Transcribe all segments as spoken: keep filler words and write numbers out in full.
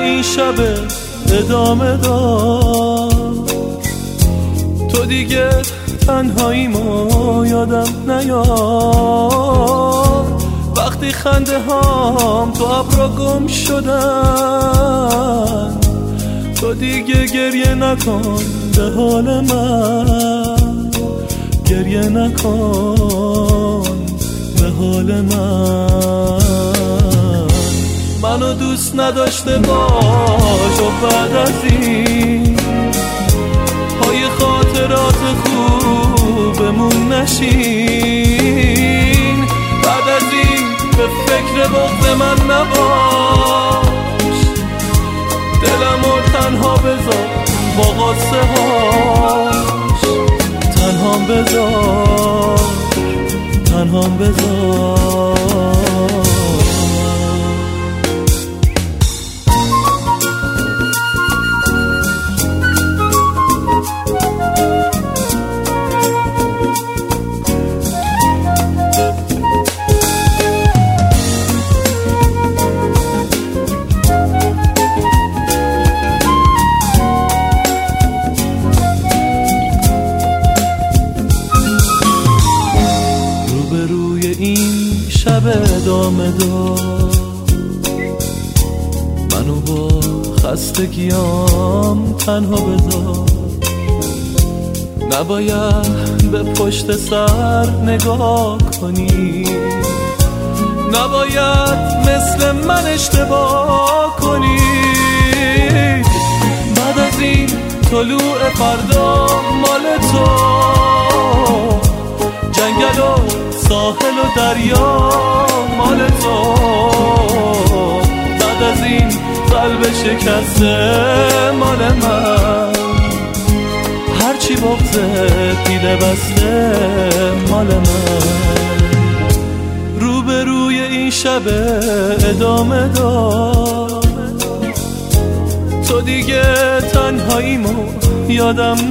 این شب ادامه دار. تو دیگه تنهاییمو یادم نیار، وقتی خنده هام تو ابرا گم شدن. تو دیگه گریه نکن به حال من، گریه نکن به حال من. منو دوست نداشته باش و بعد از این پای خاطرات خوبمون نشین. بعد از این به فکر بغض من نباش، دلمو تنها بذار با غصه هاش. تنهام بذار، تنهام بذار. شب ادامه دار، منو با خستگیام تنها بذار. نباید به پشت سر نگاه کنی، نباید مثل من اشتباه کنی. بعد از این طلوع فردا مال تو، جنگل و ساحل و دریا مال تو. بعد از این قلب شکسته مال من، هرچی بغضه پیله بسته مال من. روبروی این شب ادامه دار، تو دیگه تنهاییمو یادم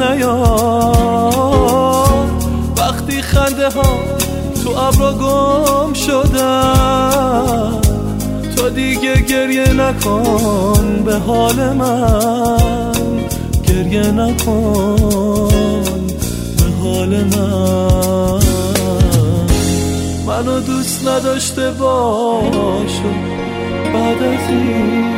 نیار، وقتی خنده ها تو ابرا گم شدن. تو دیگه گریه نکن به حال من، گریه نکن به حال من. منو دوست نداشته باش بعد از این